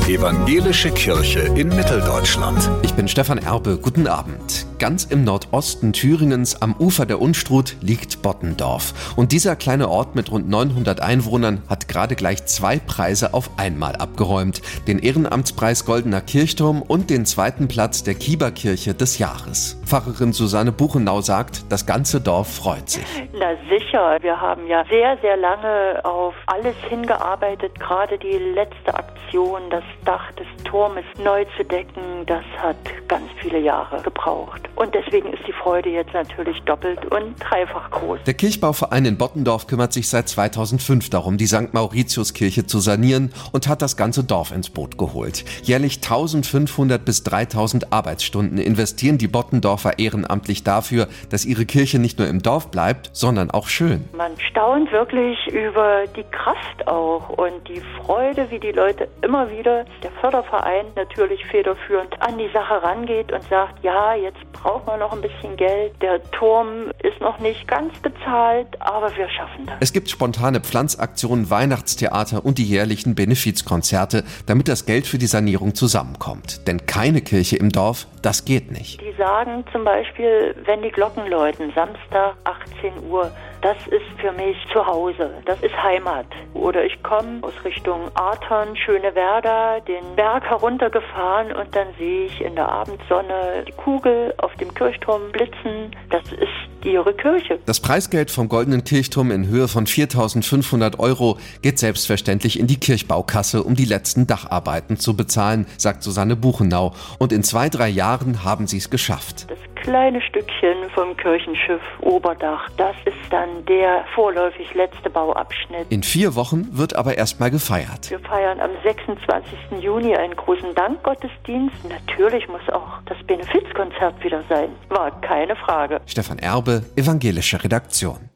Evangelische Kirche in Mitteldeutschland. Ich bin Stefan Erbe, guten Abend. Ganz im Nordosten Thüringens am Ufer der Unstrut liegt Bottendorf. Und dieser kleine Ort mit rund 900 Einwohnern hat gerade gleich 2 Preise auf einmal abgeräumt. Den Ehrenamtspreis Goldener Kirchturm und den 2. Platz der Kieberkirche des Jahres. Pfarrerin Susanne Buchenau sagt, das ganze Dorf freut sich. Na sicher, wir haben ja sehr, sehr lange auf alles hingearbeitet. Gerade die letzte Aktion, das Dach des Turmes neu zu decken, das hat ganz viele Jahre gebraucht. Und deswegen ist die Freude jetzt natürlich doppelt und dreifach groß. Der Kirchbauverein in Bottendorf kümmert sich seit 2005 darum, die St. Mauritiuskirche zu sanieren und hat das ganze Dorf ins Boot geholt. Jährlich 1500 bis 3000 Arbeitsstunden investieren die Bottendorfer ehrenamtlich dafür, dass ihre Kirche nicht nur im Dorf bleibt, sondern auch schön. Man staunt wirklich über die Kraft auch und die Freude, wie die Leute immer wieder, der Förderverein natürlich federführend, an die Sache rangeht und sagt, ja, jetzt brauchen wir noch ein bisschen Geld. Der Turm ist noch nicht ganz bezahlt, aber wir schaffen das. Es gibt spontane Pflanzaktionen, Weihnachtstheater und die jährlichen Benefizkonzerte, damit das Geld für die Sanierung zusammenkommt. Denn keine Kirche im Dorf, das geht nicht. Die sagen zum Beispiel, wenn die Glocken läuten, Samstag 18 Uhr, das ist für mich zu Hause, das ist Heimat. Oder ich komme aus Richtung Artern, Schönewerda, den Berg heruntergefahren und dann sehe ich in der Abendsonne die Kugel auf dem Kirchturm blitzen. Das ist ihre Kirche. Das Preisgeld vom Goldenen Kirchturm in Höhe von 4.500 € geht selbstverständlich in die Kirchbaukasse, um die letzten Dacharbeiten zu bezahlen, sagt Susanne Buchenau. Und in 2-3 Jahren haben sie es geschafft. Das kleine Stückchen vom Kirchenschiff Oberdach, das ist dann der vorläufig letzte Bauabschnitt. In 4 Wochen wird aber erstmal gefeiert. Wir feiern am 26. Juni einen großen Dankgottesdienst. Natürlich muss auch das Benefizkonzert wieder sein. War keine Frage. Stefan Erbe, Evangelische Redaktion.